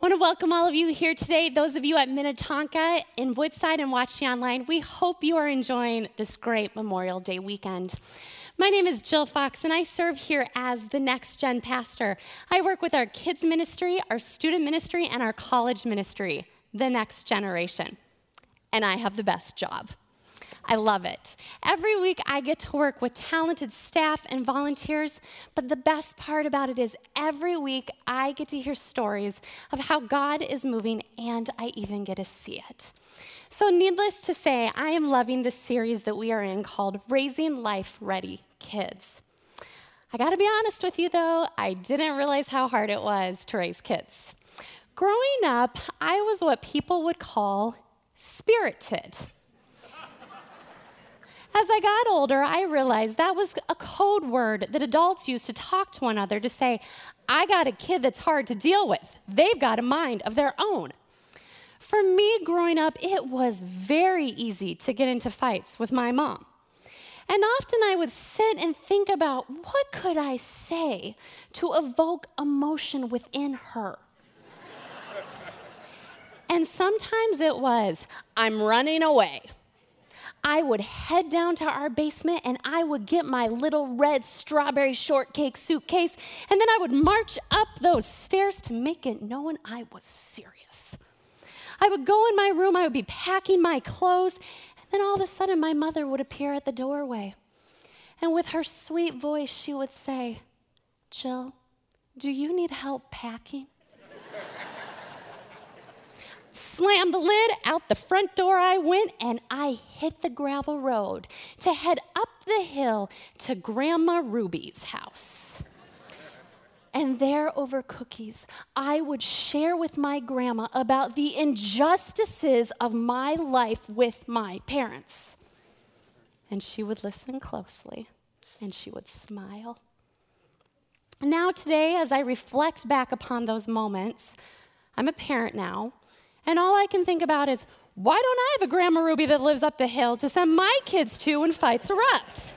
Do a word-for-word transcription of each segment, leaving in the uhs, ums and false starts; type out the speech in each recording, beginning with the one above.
I want to welcome all of you here today, those of you at Minnetonka, in Woodside, and watching online. We hope you are enjoying this great Memorial Day weekend. My name is Jill Fox, and I serve here as the Next Gen pastor. I work with our kids ministry, our student ministry, and our college ministry, the next generation. And I have the best job. I love it. Every week I get to work with talented staff and volunteers, but the best part about it is every week I get to hear stories of how God is moving, and I even get to see it. So needless to say, I am loving this series that we are in called Raising Life-Ready Kids. I gotta be honest with you though, I didn't realize how hard it was to raise kids. Growing up, I was what people would call spirited. As I got older, I realized that was a code word that adults used to talk to one another to say, I got a kid that's hard to deal with. They've got a mind of their own. For me, growing up, it was very easy to get into fights with my mom. And often I would sit and think about, what could I say to evoke emotion within her? And sometimes it was, I'm running away. I would head down to our basement and I would get my little red strawberry shortcake suitcase, and then I would march up those stairs to make it known I was serious. I would go in my room, I would be packing my clothes, and then all of a sudden my mother would appear at the doorway. And with her sweet voice, she would say, Jill, do you need help packing? Slammed the lid, out the front door I went, and I hit the gravel road to head up the hill to Grandma Ruby's house. And there, over cookies, I would share with my grandma about the injustices of my life with my parents. And she would listen closely, and she would smile. Now today, as I reflect back upon those moments, I'm a parent now, and all I can think about is, why don't I have a Grandma Ruby that lives up the hill to send my kids to when fights erupt?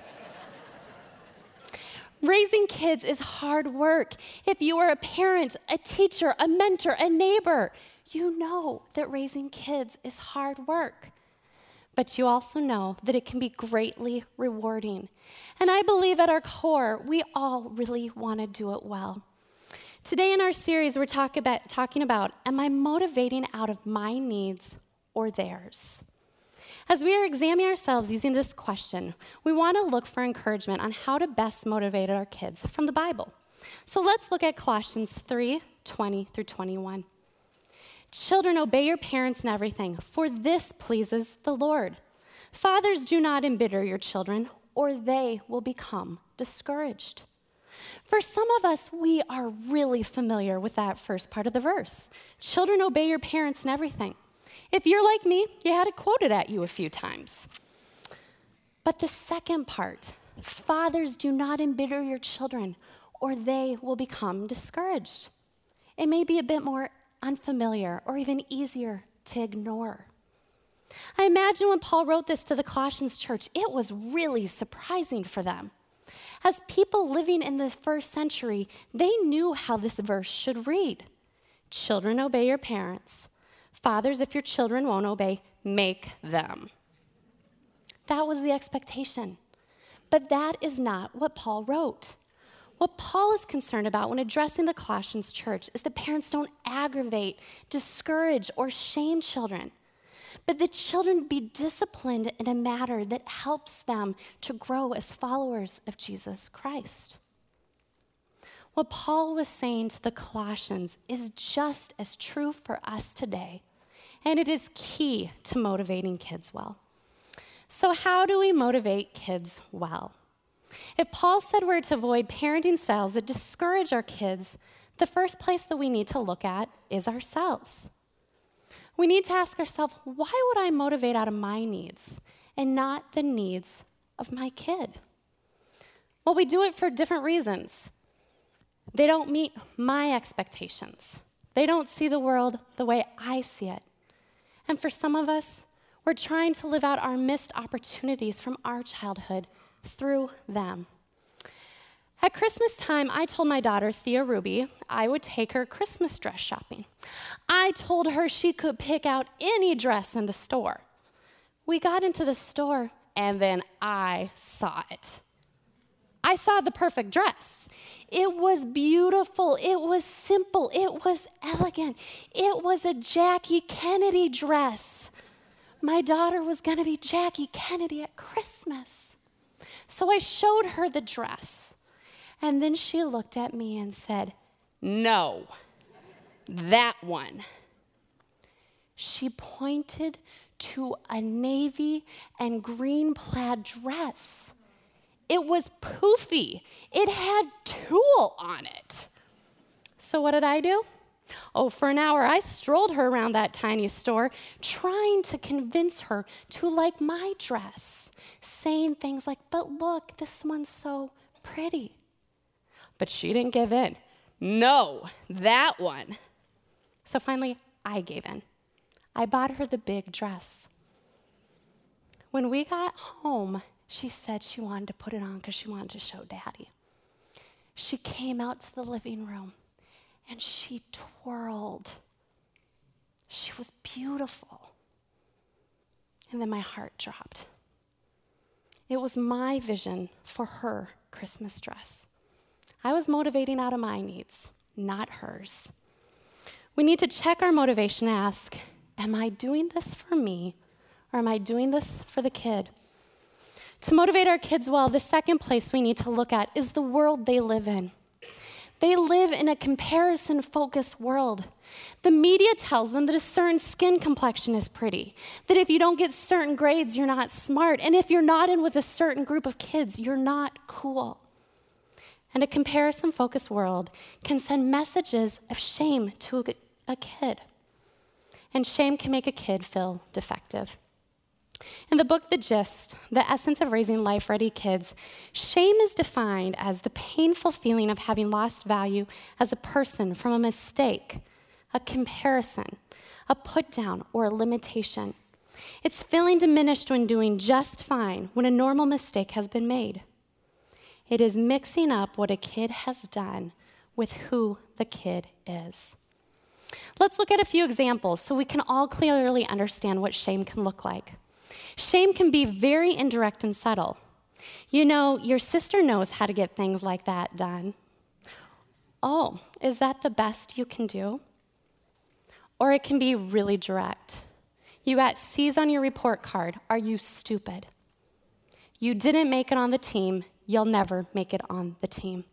Raising kids is hard work. If you are a parent, a teacher, a mentor, a neighbor, you know that raising kids is hard work. But you also know that it can be greatly rewarding. And I believe at our core, we all really want to do it well. Today in our series, we're talk about, talking about, am I motivating out of my needs or theirs? As we are examining ourselves using this question, we want to look for encouragement on how to best motivate our kids from the Bible. So let's look at Colossians three, twenty through twenty-one. Children, obey your parents in everything, for this pleases the Lord. Fathers, do not embitter your children, or they will become discouraged. For some of us, we are really familiar with that first part of the verse. Children, obey your parents in everything. If you're like me, you had it quoted at you a few times. But the second part, fathers, do not embitter your children, or they will become discouraged. It may be a bit more unfamiliar or even easier to ignore. I imagine when Paul wrote this to the Colossians church, it was really surprising for them. As people living in the first century, they knew how this verse should read. Children, obey your parents. Fathers, if your children won't obey, make them. That was the expectation. But that is not what Paul wrote. What Paul is concerned about when addressing the Colossians church is that parents don't aggravate, discourage, or shame children, but the children be disciplined in a manner that helps them to grow as followers of Jesus Christ. What Paul was saying to the Colossians is just as true for us today, and it is key to motivating kids well. So how do we motivate kids well? If Paul said we're to avoid parenting styles that discourage our kids, the first place that we need to look at is ourselves. We need to ask ourselves, why would I motivate out of my needs and not the needs of my kid? Well, we do it for different reasons. They don't meet my expectations. They don't see the world the way I see it. And for some of us, we're trying to live out our missed opportunities from our childhood through them. At Christmas time, I told my daughter, Thea Ruby, I would take her Christmas dress shopping. I told her she could pick out any dress in the store. We got into the store, and then I saw it. I saw the perfect dress. It was beautiful. It was simple. It was elegant. It was a Jackie Kennedy dress. My daughter was going to be Jackie Kennedy at Christmas. So I showed her the dress. And then she looked at me and said, "No, that one." She pointed to a navy and green plaid dress. It was poofy. It had tulle on it. So what did I do? Oh, for an hour, I strolled her around that tiny store, trying to convince her to like my dress, saying things like, "But look, this one's so pretty." But she didn't give in. "No, that one." So finally, I gave in. I bought her the big dress. When we got home, she said she wanted to put it on because she wanted to show Daddy. She came out to the living room and she twirled. She was beautiful. And then my heart dropped. It was my vision for her Christmas dress. I was motivating out of my needs, not hers. We need to check our motivation and ask, am I doing this for me or am I doing this for the kid? To motivate our kids well, the second place we need to look at is the world they live in. They live in a comparison-focused world. The media tells them that a certain skin complexion is pretty, that if you don't get certain grades, you're not smart, and if you're not in with a certain group of kids, you're not cool. And a comparison-focused world can send messages of shame to a, a kid. And shame can make a kid feel defective. In the book, The Gist, The Essence of Raising Life-Ready Kids, shame is defined as the painful feeling of having lost value as a person from a mistake, a comparison, a put-down, or a limitation. It's feeling diminished when doing just fine when a normal mistake has been made. It is mixing up what a kid has done with who the kid is. Let's look at a few examples so we can all clearly understand what shame can look like. Shame can be very indirect and subtle. You know, your sister knows how to get things like that done. Oh, is that the best you can do? Or it can be really direct. You got C's on your report card. Are you stupid? You didn't make it on the team. You'll never make it on the team.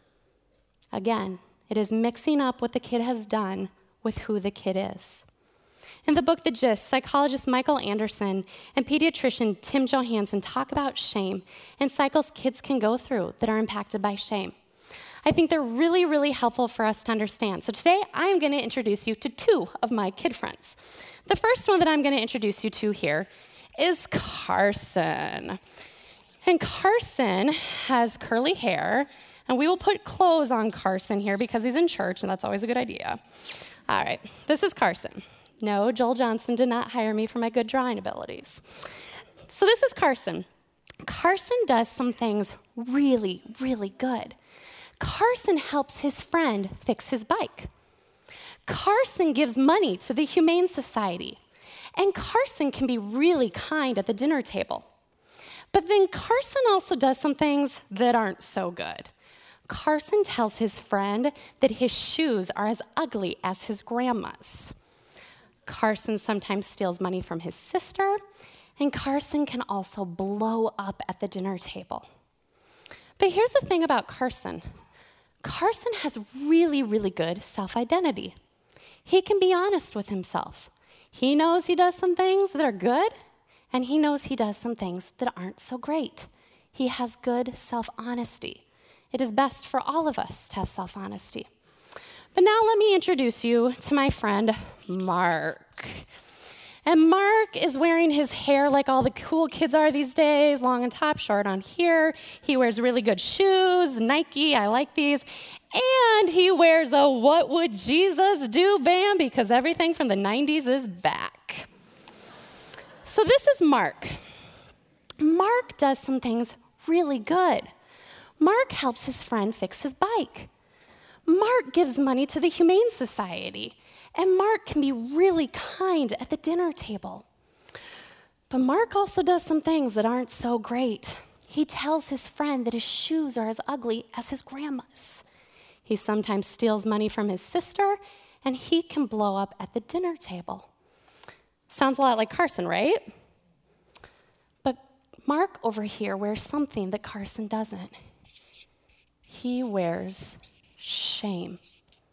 Again, it is mixing up what the kid has done with who the kid is. In the book, The Gist, psychologist Michael Anderson and pediatrician Tim Johansson talk about shame and cycles kids can go through that are impacted by shame. I think they're really, really helpful for us to understand. So today, I'm going to introduce you to two of my kid friends. The first one that I'm going to introduce you to here is Carson. And Carson has curly hair, and we will put clothes on Carson here because he's in church, and that's always a good idea. All right, this is Carson. No, Joel Johnson did not hire me for my good drawing abilities. So this is Carson. Carson does some things really, really good. Carson helps his friend fix his bike. Carson gives money to the Humane Society. And Carson can be really kind at the dinner table. But then Carson also does some things that aren't so good. Carson tells his friend that his shoes are as ugly as his grandma's. Carson sometimes steals money from his sister, and Carson can also blow up at the dinner table. But here's the thing about Carson. Carson has really, really good self-identity. He can be honest with himself. He knows he does some things that are good, and he knows he does some things that aren't so great. He has good self-honesty. It is best for all of us to have self-honesty. But now let me introduce you to my friend, Mark. And Mark is wearing his hair like all the cool kids are these days, long on top, short on here. He wears really good shoes, Nike, I like these. And he wears a What Would Jesus Do band because everything from the nineties is back. So this is Mark. Mark does some things really good. Mark helps his friend fix his bike. Mark gives money to the Humane Society. And Mark can be really kind at the dinner table. But Mark also does some things that aren't so great. He tells his friend that his shoes are as ugly as his grandma's. He sometimes steals money from his sister, and he can blow up at the dinner table. Sounds a lot like Carson, right? But Mark over here wears something that Carson doesn't. He wears shame.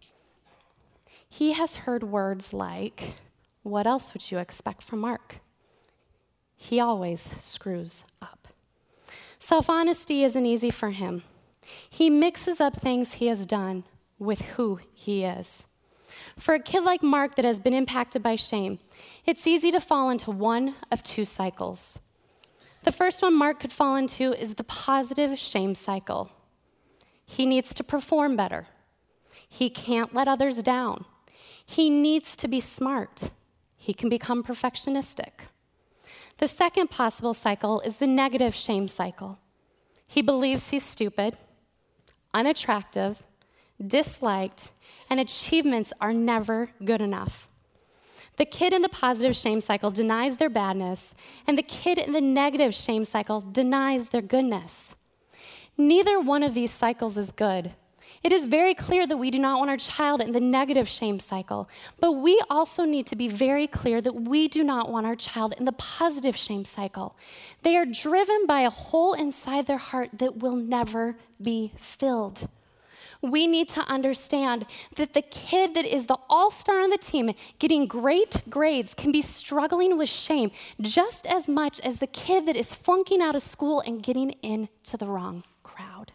He has heard words like, what else would you expect from Mark? He always screws up. Self-honesty isn't easy for him. He mixes up things he has done with who he is. For a kid like Mark that has been impacted by shame, it's easy to fall into one of two cycles. The first one Mark could fall into is the positive shame cycle. He needs to perform better. He can't let others down. He needs to be smart. He can become perfectionistic. The second possible cycle is the negative shame cycle. He believes he's stupid, unattractive, disliked, and achievements are never good enough. The kid in the positive shame cycle denies their badness, and the kid in the negative shame cycle denies their goodness. Neither one of these cycles is good. It is very clear that we do not want our child in the negative shame cycle, but we also need to be very clear that we do not want our child in the positive shame cycle. They are driven by a hole inside their heart that will never be filled. We need to understand that the kid that is the all-star on the team getting great grades can be struggling with shame just as much as the kid that is flunking out of school and getting into the wrong crowd.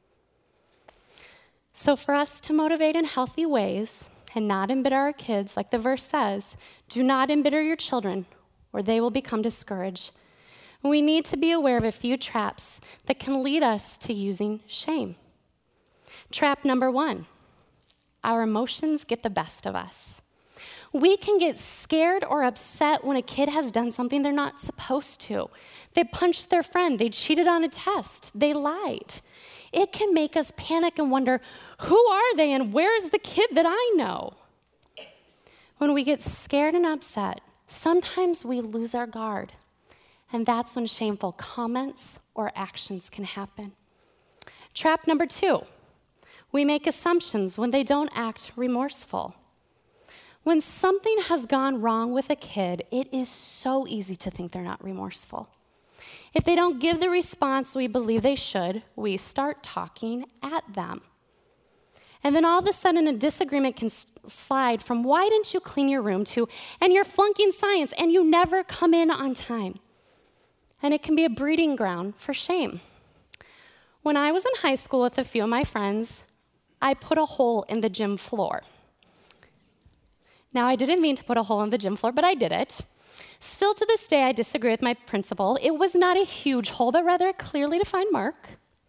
So for us to motivate in healthy ways and not embitter our kids, like the verse says, do not embitter your children or they will become discouraged. We need to be aware of a few traps that can lead us to using shame. Trap number one, our emotions get the best of us. We can get scared or upset when a kid has done something they're not supposed to. They punched their friend, they cheated on a test, they lied. It can make us panic and wonder, who are they and where is the kid that I know? When we get scared and upset, sometimes we lose our guard, and that's when shameful comments or actions can happen. Trap number two, we make assumptions when they don't act remorseful. When something has gone wrong with a kid, it is so easy to think they're not remorseful. If they don't give the response we believe they should, we start talking at them. And then all of a sudden a disagreement can slide from why didn't you clean your room to and you're flunking science and you never come in on time. And it can be a breeding ground for shame. When I was in high school with a few of my friends, I put a hole in the gym floor. Now, I didn't mean to put a hole in the gym floor, but I did it. Still to this day, I disagree with my principal. It was not a huge hole, but rather a clearly defined mark.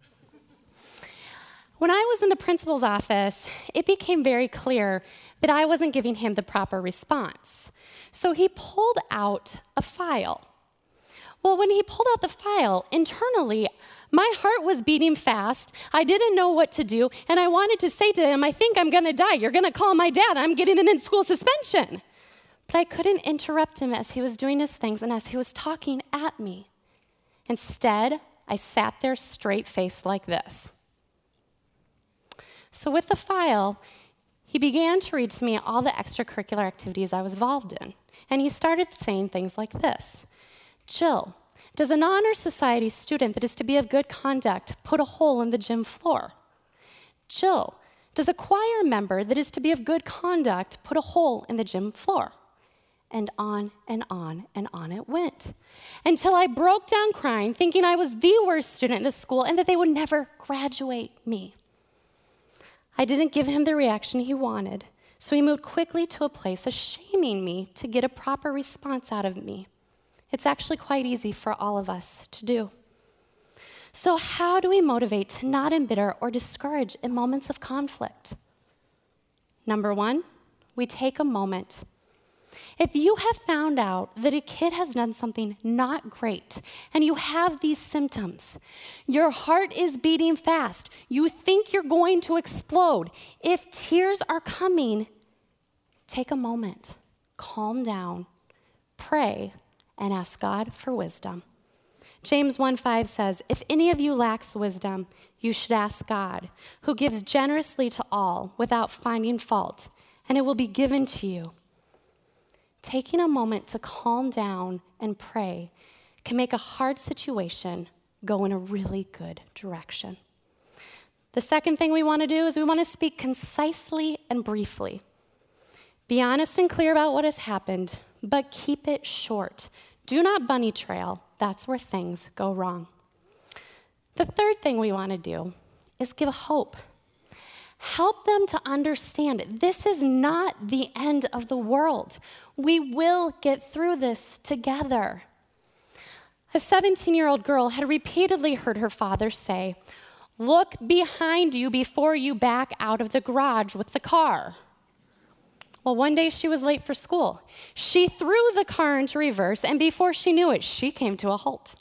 When I was in the principal's office, it became very clear that I wasn't giving him the proper response. So he pulled out a file. Well, when he pulled out the file, internally, my heart was beating fast. I didn't know what to do, and I wanted to say to him, I think I'm gonna die. You're gonna call my dad. I'm getting an in-school suspension. But I couldn't interrupt him as he was doing his things and as he was talking at me. Instead, I sat there straight-faced like this. So with the file, he began to read to me all the extracurricular activities I was involved in. And he started saying things like this. Jill, does an honor society student that is to be of good conduct put a hole in the gym floor? Jill, does a choir member that is to be of good conduct put a hole in the gym floor? And on and on and on it went, until I broke down crying, thinking I was the worst student in the school and that they would never graduate me. I didn't give him the reaction he wanted, so he moved quickly to a place of shaming me to get a proper response out of me. It's actually quite easy for all of us to do. So how do we motivate to not embitter or discourage in moments of conflict? Number one, we take a moment. If you have found out that a kid has done something not great and you have these symptoms, your heart is beating fast, you think you're going to explode, if tears are coming, take a moment, calm down, pray, and ask God for wisdom. James one five says, if any of you lacks wisdom, you should ask God, who gives generously to all without finding fault, and it will be given to you. Taking a moment to calm down and pray can make a hard situation go in a really good direction. The second thing we want to do is we want to speak concisely and briefly. Be honest and clear about what has happened, but keep it short. Do not bunny trail. That's where things go wrong. The third thing we want to do is give hope. Help them to understand this is not the end of the world. We will get through this together. A seventeen-year-old girl had repeatedly heard her father say, "Look behind you before you back out of the garage with the car." Well, one day she was late for school. She threw the car into reverse, and before she knew it, she came to a halt.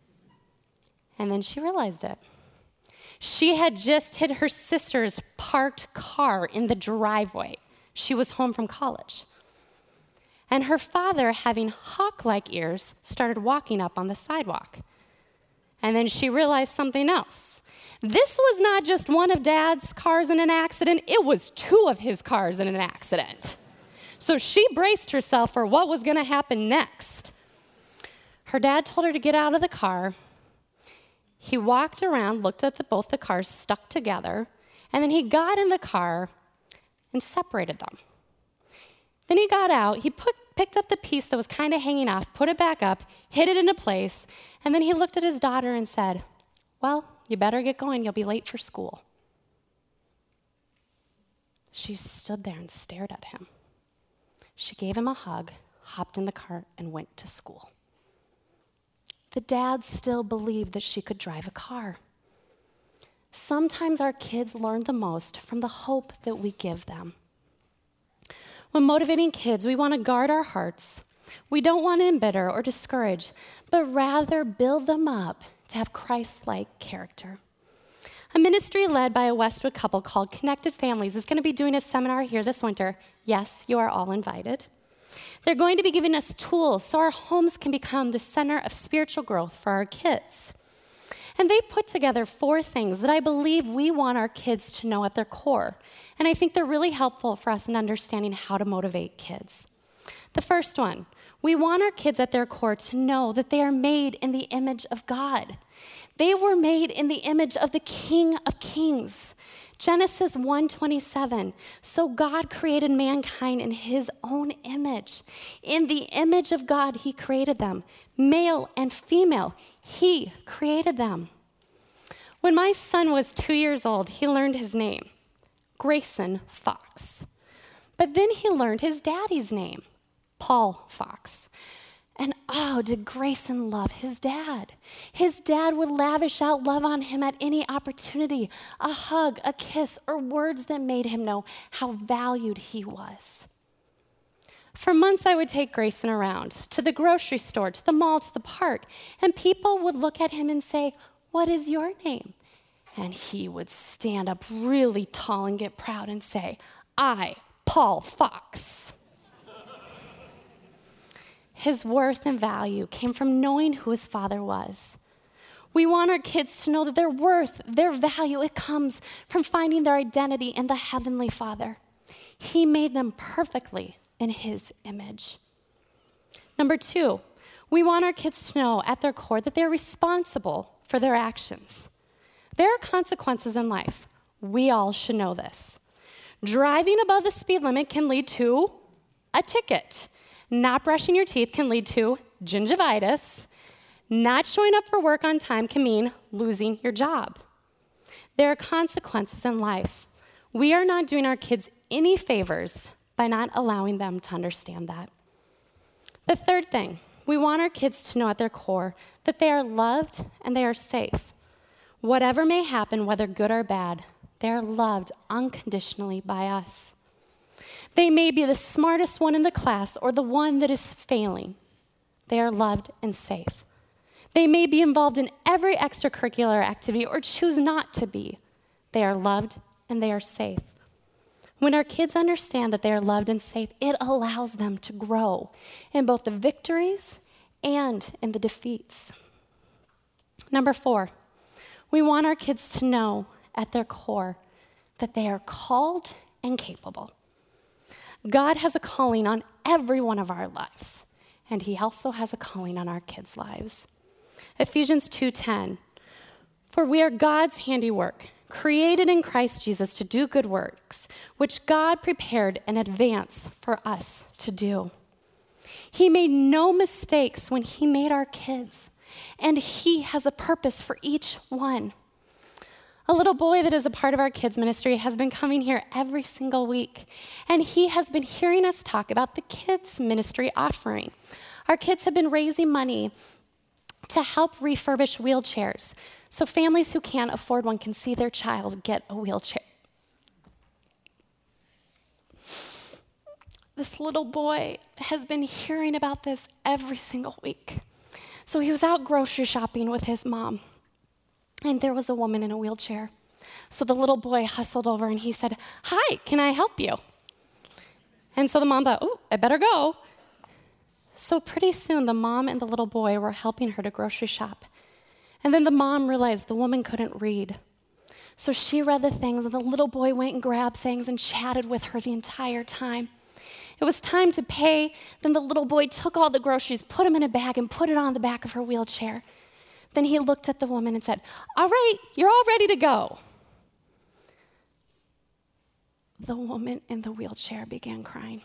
And then she realized it. She had just hit her sister's parked car in the driveway. She was home from college. And her father, having hawk-like ears, started walking up on the sidewalk. And then she realized something else. This was not just one of Dad's cars in an accident, it was two of his cars in an accident. So she braced herself for what was going to happen next. Her dad told her to get out of the car. He walked around, looked at the, both the cars stuck together, and then he got in the car and separated them. Then he got out, he put, picked up the piece that was kind of hanging off, put it back up, hid it into place, and then he looked at his daughter and said, "Well, you better get going, you'll be late for school." She stood there and stared at him. She gave him a hug, hopped in the car, and went to school. The dad still believed that she could drive a car. Sometimes our kids learn the most from the hope that we give them. When motivating kids, we want to guard our hearts. We don't want to embitter or discourage, but rather build them up to have Christ-like character. A ministry led by a Westwood couple called Connected Families is going to be doing a seminar here this winter. Yes, you are all invited. They're going to be giving us tools so our homes can become the center of spiritual growth for our kids. And they put together four things that I believe we want our kids to know at their core. And I think they're really helpful for us in understanding how to motivate kids. The first one, we want our kids at their core to know that they are made in the image of God. They were made in the image of the King of Kings. Genesis one twenty-seven, so God created mankind in his own image. In the image of God, he created them. Male and female, he created them. When my son was two years old, he learned his name, Grayson Fox. But then he learned his daddy's name, Paul Fox. And oh, did Grayson love his dad. His dad would lavish out love on him at any opportunity, a hug, a kiss, or words that made him know how valued he was. For months, I would take Grayson around to the grocery store, to the mall, to the park, and people would look at him and say, "What is your name?" And he would stand up really tall and get proud and say, "I, Paul Fox." His worth and value came from knowing who his father was. We want our kids to know that their worth, their value, it comes from finding their identity in the Heavenly Father. He made them perfectly in his image. Number two, we want our kids to know at their core that they're responsible for their actions. There are consequences in life. We all should know this. Driving above the speed limit can lead to a ticket. Not brushing your teeth can lead to gingivitis. Not showing up for work on time can mean losing your job. There are consequences in life. We are not doing our kids any favors by not allowing them to understand that. The third thing, we want our kids to know at their core that they are loved and they are safe. Whatever may happen, whether good or bad, they are loved unconditionally by us. They may be the smartest one in the class or the one that is failing. They are loved and safe. They may be involved in every extracurricular activity or choose not to be. They are loved and they are safe. When our kids understand that they are loved and safe, it allows them to grow in both the victories and in the defeats. Number four, we want our kids to know at their core that they are called and capable. God has a calling on every one of our lives, and he also has a calling on our kids' lives. Ephesians two ten, for we are God's handiwork, created in Christ Jesus to do good works, which God prepared in advance for us to do. He made no mistakes when he made our kids, and he has a purpose for each one. A little boy that is a part of our kids' ministry has been coming here every single week, and he has been hearing us talk about the kids' ministry offering. Our kids have been raising money to help refurbish wheelchairs, so families who can't afford one can see their child get a wheelchair. This little boy has been hearing about this every single week. So he was out grocery shopping with his mom, and there was a woman in a wheelchair. So the little boy hustled over and he said, "Hi, can I help you?" And so the mom thought, "Oh, I better go." So pretty soon the mom and the little boy were helping her to grocery shop. And then the mom realized the woman couldn't read. So she read the things, and the little boy went and grabbed things and chatted with her the entire time. It was time to pay. Then the little boy took all the groceries, put them in a bag, and put it on the back of her wheelchair. Then he looked at the woman and said, "All right, you're all ready to go." The woman in the wheelchair began crying.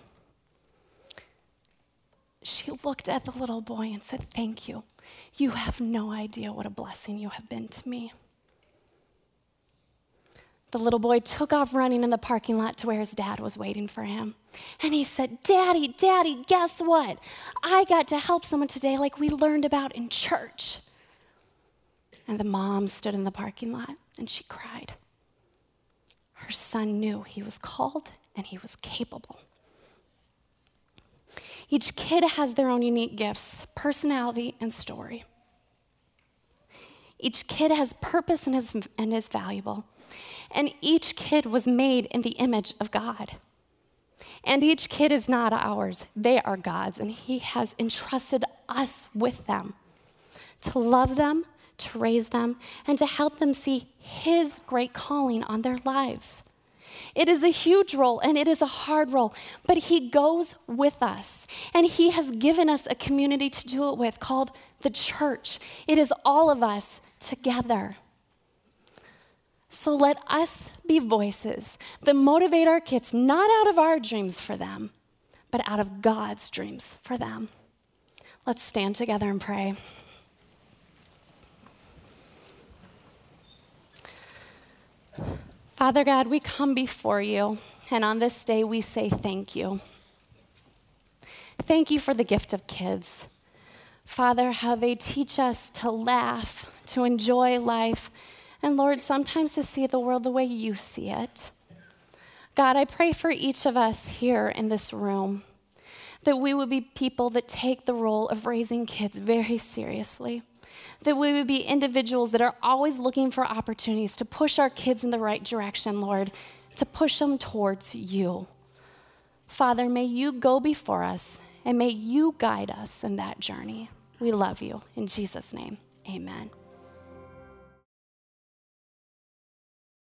She looked at the little boy and said, "Thank you. You have no idea what a blessing you have been to me." The little boy took off running in the parking lot to where his dad was waiting for him. And he said, "Daddy, Daddy, guess what? I got to help someone today like we learned about in church." And the mom stood in the parking lot and she cried. Her son knew he was called and he was capable. Each kid has their own unique gifts, personality, and story. Each kid has purpose and is, and is valuable. And each kid was made in the image of God. And each kid is not ours. They are God's, and he has entrusted us with them to love them, to raise them, and to help them see his great calling on their lives. It is a huge role, and it is a hard role, but he goes with us, and he has given us a community to do it with called the church. It is all of us together. So let us be voices that motivate our kids, not out of our dreams for them, but out of God's dreams for them. Let's stand together and pray. Father God, we come before you, and on this day we say thank you. Thank you for the gift of kids. Father, how they teach us to laugh, to enjoy life, and Lord, sometimes to see the world the way you see it. God, I pray for each of us here in this room that we would be people that take the role of raising kids very seriously. That we would be individuals that are always looking for opportunities to push our kids in the right direction, Lord, to push them towards you. Father, may you go before us, and may you guide us in that journey. We love you. In Jesus' name, amen.